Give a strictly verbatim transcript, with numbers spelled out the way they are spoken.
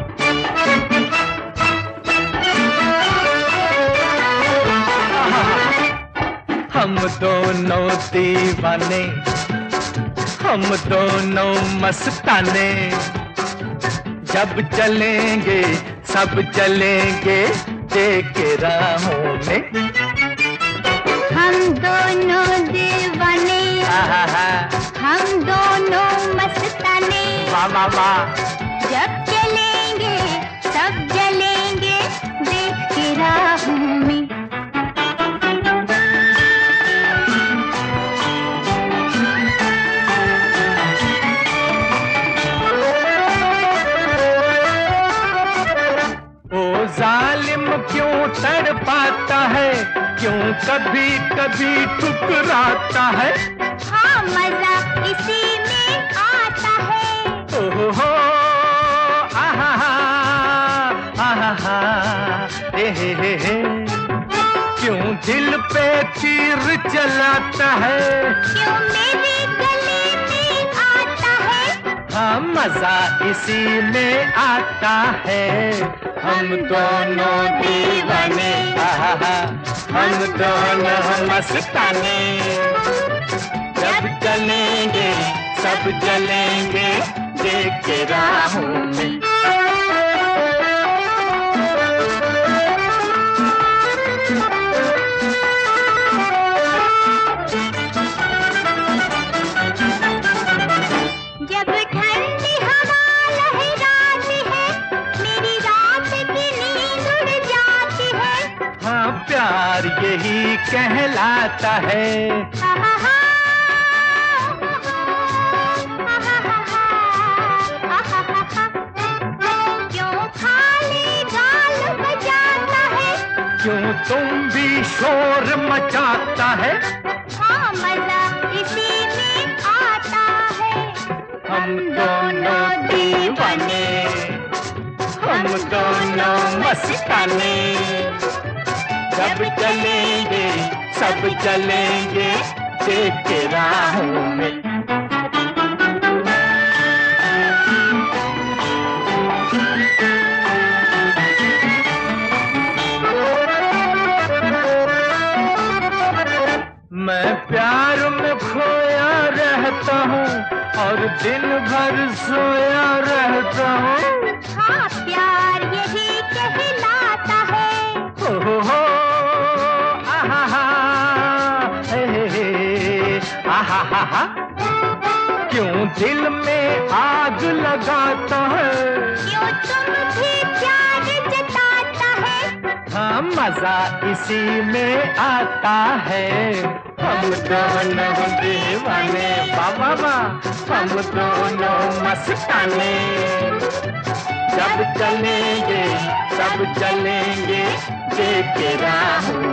हम दोनों दीवाने, हम दोनों मस्ताने, जब चलेंगे सब चलेंगे देख राहों में। हम दोनों दीवाने, हम दोनों मस्ताने, वाह वाह वाह, जब चलेंगे सब चलेंगे देख राहों में। जालिम क्यों तड़पाता है, क्यों कभी कभी ठुकराता है। हाँ मजा इसी में आता है। ओहो हो आहा हा आहा हा हे हे हे हे, क्यों दिल पे तीर चलाता है, क्यों मेरे गले में आता है। हाँ मजा इसी में आता है। हम दोनों दीवाने, हम दोनों मस्ताने, जब चलेंगे सब चलेंगे देख राहों में। जब ठंडी हवा लहराती है, मेरी रात की नींद उड़ जाती है। हाँ प्यार यही कहलाता है। क्यों खाली गाल बजाता है, क्यों तुम भी शोर मचाता है। हाँ मजा इसी में आता है। हम दोनों दीवाने, हम दोनों मस्ताने, जब चलेंगे सब चलेंगे देख राहों में। मैं प्यार में खोया रहता हूँ और दिन भर सोया रहता हूँ। हाँ प्यार यही कहलाता है। हो हो आहा हा हे हे हे आहा हा हा, क्यों दिल में आग लगाता है, क्यों तुम भी प्यार जताता है। हाँ मजा इसी में आता है। हम दोनों दीवाने, बाबा बा, हम दोनों मस्ताने, जब चलेंगे सब चलेंगे देख राहों